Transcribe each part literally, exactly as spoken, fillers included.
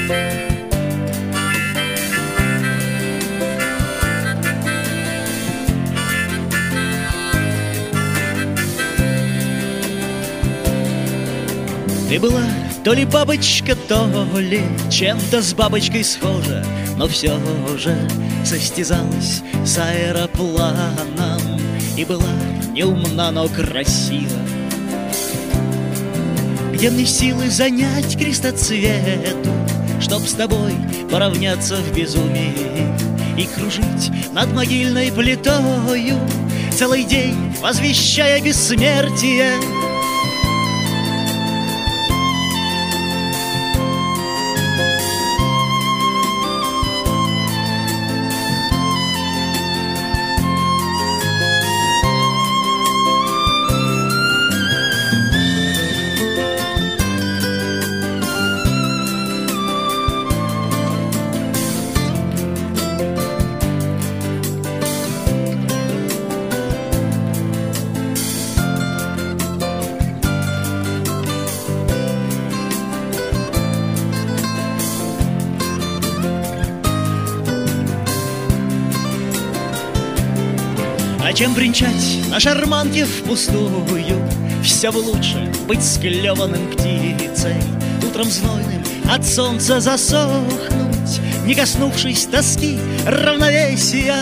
Ты была то ли бабочка, то ли чем-то с бабочкой схожа, но все же состязалась с аэропланом и была неумна, но красива. Где мне силы занять крестоцвету, чтоб с тобой поравняться в безумии и кружить над могильной плитою целый день, возвещая бессмертие? А чем бренчать на шарманке впустую? Все бы лучше быть склеванным птицей, утром знойным от солнца засохнуть, не коснувшись тоски равновесия.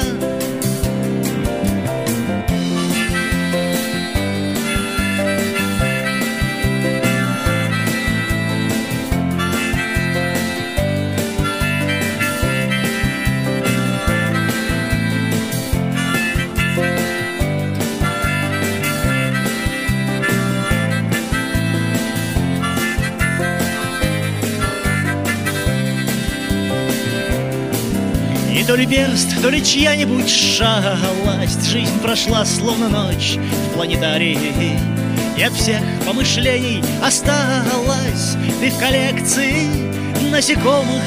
И то ли перст, то ли чья-нибудь шалость, жизнь прошла словно ночь в планетарии, и от всех помышлений осталась ты в коллекции насекомых.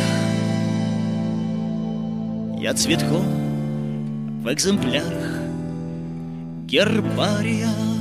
Я цветком в экземплярах гербария.